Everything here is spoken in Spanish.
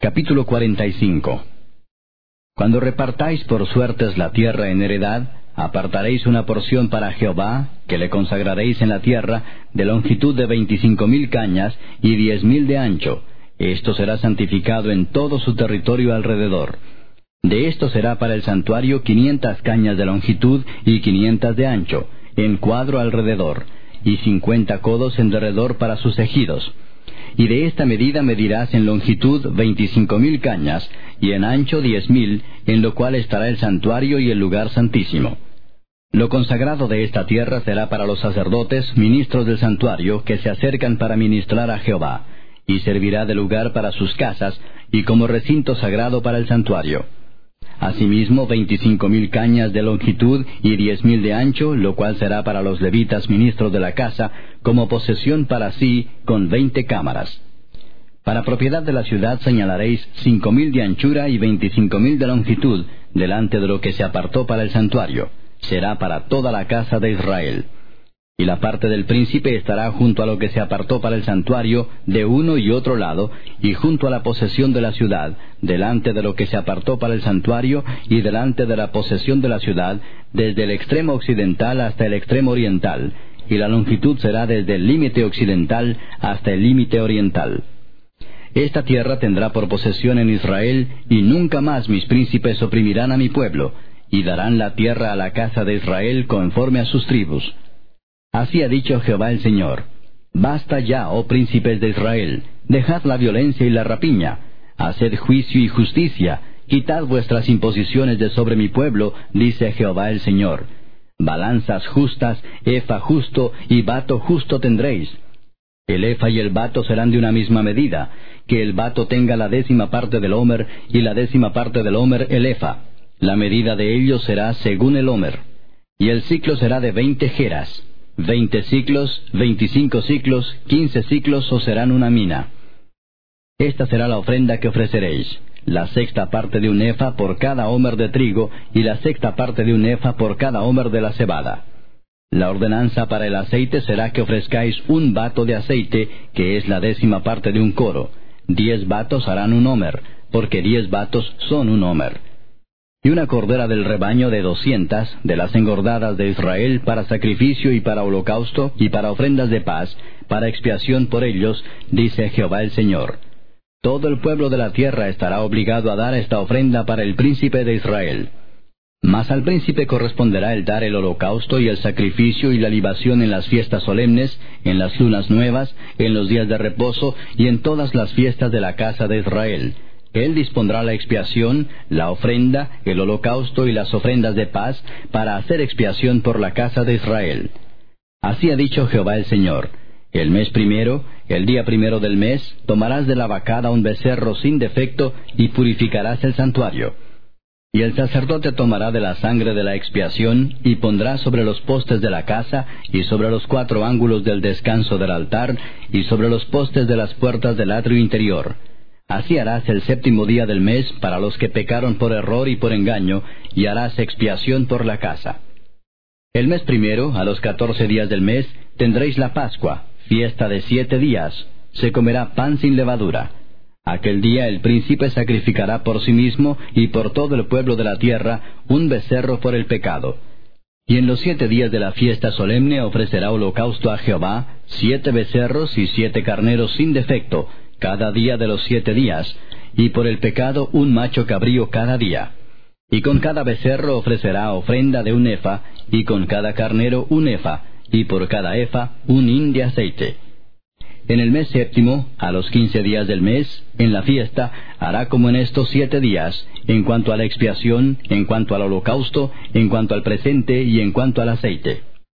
Capítulo 45. Cuando repartáis por suertes la tierra en heredad, apartaréis una porción para Jehová, que le consagraréis en la tierra, de longitud de 25,000 cañas y 10,000 de ancho. Esto será santificado en todo su territorio alrededor. De esto será para el santuario 500 cañas de longitud y 500 de ancho, en cuadro alrededor, y 50 codos en derredor para sus ejidos. Y de esta medida medirás en longitud 25,000 cañas, y en ancho 10,000, en lo cual estará el santuario y el lugar santísimo. Lo consagrado de esta tierra será para los sacerdotes, ministros del santuario, que se acercan para ministrar a Jehová, y servirá de lugar para sus casas, y como recinto sagrado para el santuario. Asimismo 25,000 cañas de longitud y 10,000 de ancho, lo cual será para los levitas ministros de la casa, como posesión para sí, con 20 cámaras. Para propiedad de la ciudad señalaréis 5,000 de anchura y 25,000 de longitud, delante de lo que se apartó para el santuario. Será para toda la casa de Israel. Y la parte del príncipe estará junto a lo que se apartó para el santuario, de uno y otro lado, y junto a la posesión de la ciudad, delante de lo que se apartó para el santuario, y delante de la posesión de la ciudad, desde el extremo occidental hasta el extremo oriental, y la longitud será desde el límite occidental hasta el límite oriental. Esta tierra tendrá por posesión en Israel, y nunca más mis príncipes oprimirán a mi pueblo, y darán la tierra a la casa de Israel conforme a sus tribus. Así ha dicho Jehová el Señor: Basta ya, oh príncipes de Israel, dejad la violencia y la rapiña, haced juicio y justicia, quitad vuestras imposiciones de sobre mi pueblo, dice Jehová el Señor. Balanzas justas, efa justo y bato justo tendréis. El efa y el bato serán de una misma medida, que el bato tenga la 10ª parte del homer, y la 10ª parte del homer el efa. La medida de ellos será según el homer. Y el ciclo será de 20 geras. 20 ciclos, 25 ciclos, 15 ciclos os serán una mina. Esta será la ofrenda que ofreceréis: la 6ª parte de un efa por cada homer de trigo, y la 6ª parte de un efa por cada homer de la cebada. La ordenanza para el aceite será que ofrezcáis un bato de aceite, que es la 10ª parte de un coro. 10 batos harán un homer, porque 10 batos son un homer. Y una cordera del rebaño de 200, de las engordadas de Israel, para sacrificio y para holocausto, y para ofrendas de paz, para expiación por ellos, dice Jehová el Señor. Todo el pueblo de la tierra estará obligado a dar esta ofrenda para el príncipe de Israel. Mas al príncipe corresponderá el dar el holocausto y el sacrificio y la libación en las fiestas solemnes, en las lunas nuevas, en los días de reposo, y en todas las fiestas de la casa de Israel. Él dispondrá la expiación, la ofrenda, el holocausto y las ofrendas de paz, para hacer expiación por la casa de Israel. Así ha dicho Jehová el Señor: el mes primero, el día primero del mes, tomarás de la vacada un becerro sin defecto, y purificarás el santuario. Y el sacerdote tomará de la sangre de la expiación, y pondrá sobre los postes de la casa, y sobre los 4 ángulos del descanso del altar, y sobre los postes de las puertas del atrio interior. Así harás el 7º día del mes para los que pecaron por error y por engaño, y harás expiación por la casa. El mes primero, a los 14 días del mes, tendréis la Pascua, fiesta de 7 días. Se comerá pan sin levadura. Aquel día el príncipe sacrificará por sí mismo y por todo el pueblo de la tierra un becerro por el pecado. Y en los 7 días de la fiesta solemne ofrecerá holocausto a Jehová, 7 becerros y 7 carneros sin defecto, cada día de los 7 días, y por el pecado un macho cabrío cada día. Y con cada becerro ofrecerá ofrenda de un efa, y con cada carnero un efa, y por cada efa un hin de aceite. En el mes 7º, a los 15 días del mes, en la fiesta, hará como en estos 7 días, en cuanto a la expiación, en cuanto al holocausto, en cuanto al presente y en cuanto al aceite.